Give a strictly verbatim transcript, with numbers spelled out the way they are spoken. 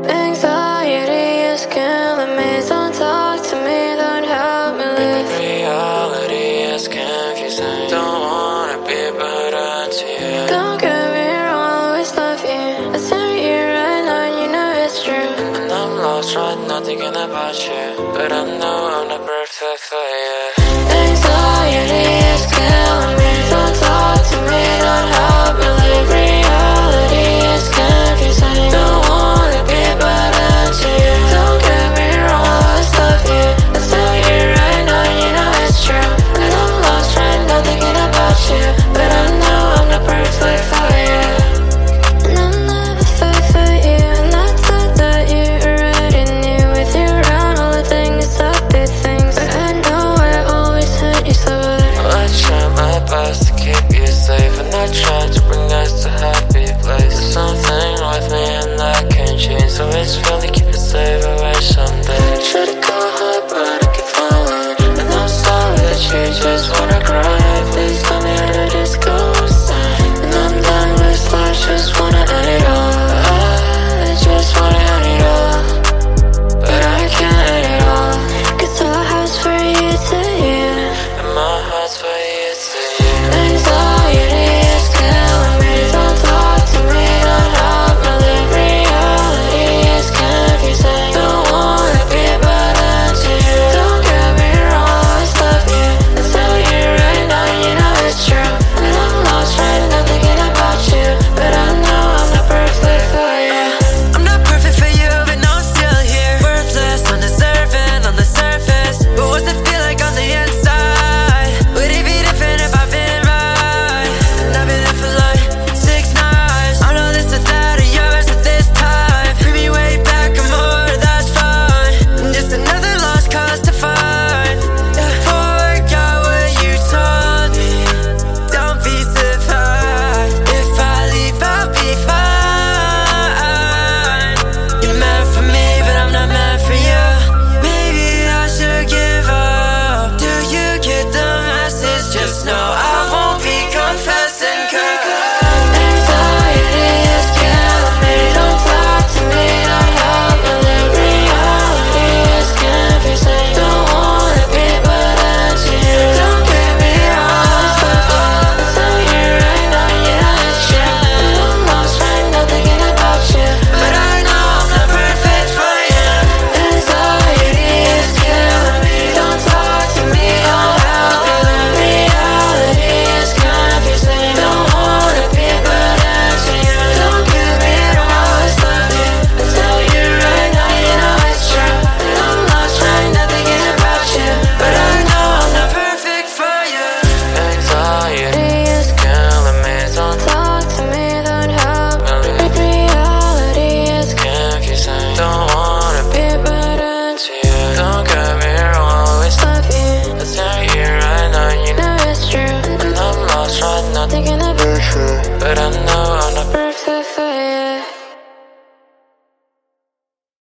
Anxiety is killing me. Don't talk to me, don't help me live. Reality is confusing. Don't wanna be burdened to you. Don't get me wrong, I always love you. I tell you right now, and you know it's true. And I'm lost right now thinking about you, but I know I'm not perfect for you. Anxiety is killing me. Don't talk to me, don't help